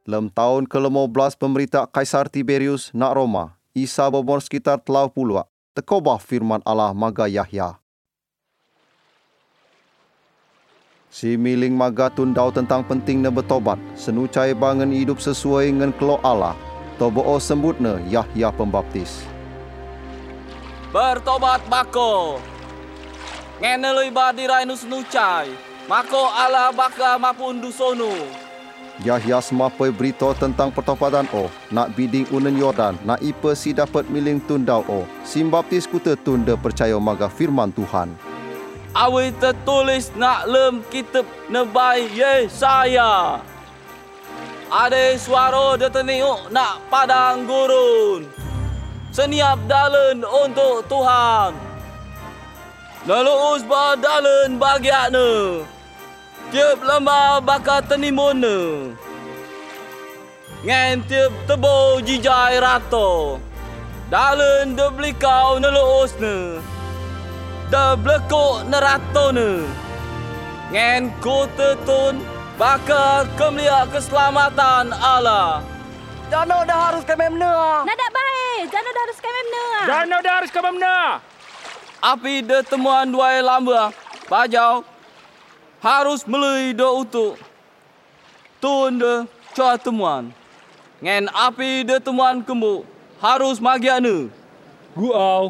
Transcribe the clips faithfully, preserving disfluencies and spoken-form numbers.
Dalam tahun ke lima belas pemerintah Kaisar Tiberius nak Roma, Isa berumur sekitar telau puluh. Tekobah firman Allah maga Yahya. Si miling maga tundau tentang pentingnya bertobat, senucai bangun hidup sesuai dengan kelok Allah. Toboo sembutna Yahya Pembaptis. Bertobat bako. Ngenelui badirai nu senucai. Mako Allah baka mapun dusonu. Yahya semapai berita tentang pertobatan o, nak biding unen Yordan, nak ipa si dapat miling tundau o. Si baptis kuta tunda percaya maga firman Tuhan. Awi tertulis nak lem kitab nebai Yesaya. Ada suara deteniuk nak padang gurun. Seniap dalan untuk Tuhan. Laluus badalan bagiakna. Tiap lembah bakal tenimuna. Ngan tiap tebo jijai rato. Dalan de belikau neluusna. De blekuk neratona. Ngan ku tetun bakal kemelia keselamatan Allah. Jano dah harus kami menua. Nadak baik. Jano dah harus kami menua. Jano dah harus kami menua. Api de temuan dua lamba. Bajau. Harus melui do utuk. Tun de coa temuan. Ngen api de temuan kembuk. Harus magiana. Guau.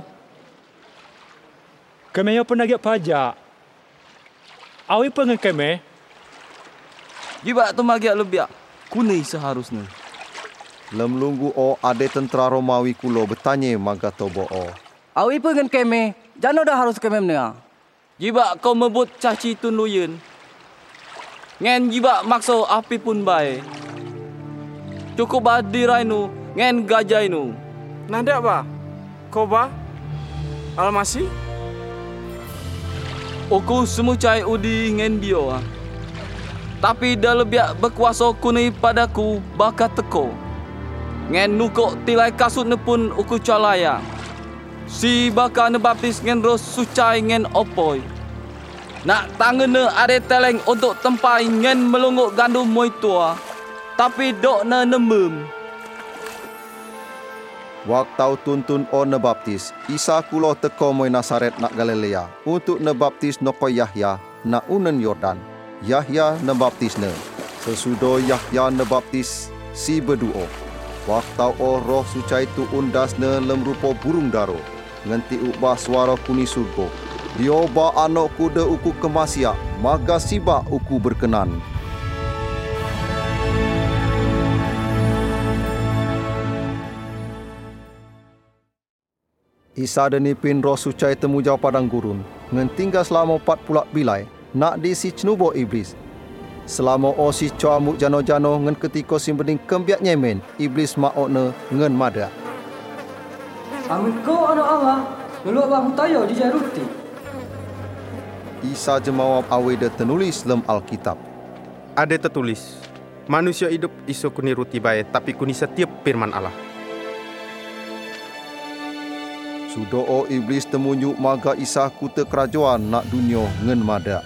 Kami yang pernah giat pajak. Awi pengen kami. Jibak tu magiak lebiak. Kunai seharusnya. Lem lunggu o ade tentera Romawi kulo bertanya maga tobo o. Awi pengen kami. Jano dah harus kami menua. Jibak kau mebut caci tun luyen. Ngen jibak makso api pun baik. Cukup badirai nu, ngen gajai nu. Nada ba? Kau ba? Almasi? Aku semucai udi ngen bio. Tapi dah lebiak berkuasa kunai padaku bakat teko. Ngen nukok tilai kasut ne pun uku calaya. Si baka ne baptis ngen roh sucai ngen opoi. Nak tangan ne ada teleng untuk tempai ngen melunguk gandum moi tua. Tapi dok ne nemem. Waktau tuntun o ne baptis, Isa kulo teko moi Nasaret nak Galilea. Untuk ne baptis noko Yahya nak unen Yordan. Yahya ne baptis ne. Sesudah Yahya ne baptis si berduo. Waktau o roh sucai tu undas ne lem rupa burung daro. Ngenti ubah suara kuni surga. Dia ba anak kuda uku kemasia, maga siba uku berkenan. Isa dan ipin roh sucai temu jauh padang gurun. Ngan tinggal selama empat puluh bilai, nak di si cenubo iblis. Selama o si coa muk jano-jano ngan ketika si bening kembiak nyemen, iblis ma'okna ngan mada. Amin kau anak Allah. Ngeluk bahu tayo di jaruti. Isa jemawab awe de tenulis lem Alkitab. Ada tertulis. Manusia hidup iso kuni ruti bae, tapi kuni setiap firman Allah. Sudah o iblis temunjuk maga Isa kuta kerajaan nak dunia ngen mada.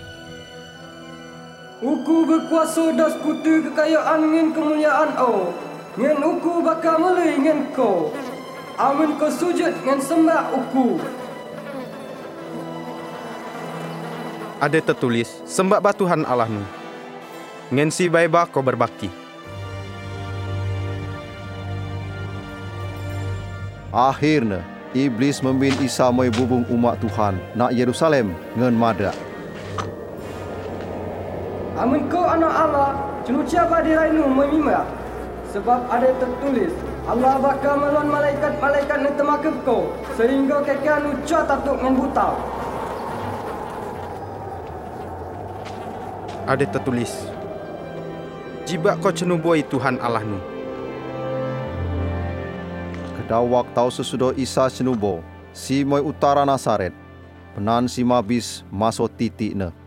Uku berkuasa das kutu kekayaan ngen kemuliaan o. Ngen uku bakal melui ngen ko. Amin kau sujud ngen sembah uku. Ada tertulis, sembah ba Tuhan Allahmu. Ngen si bae ba kau berbakti. Akhirnya, iblis membin Isa mai bubung umat Tuhan nak Yerusalem ngen mada. Amin kau anak Allah, cenucia badirai nu memimba. Sebab ada tertulis, Allah bakal melon malaikat-malaikat ni temakep kau, sehingga kekian ucap tatuk ngen buta. Ada tertulis, jibak kau cenuboi Tuhan Allahmu. Kedawak tau sesudah Isa cenubo, si moi utara Nasaret, penan si mabis masuk titik ne.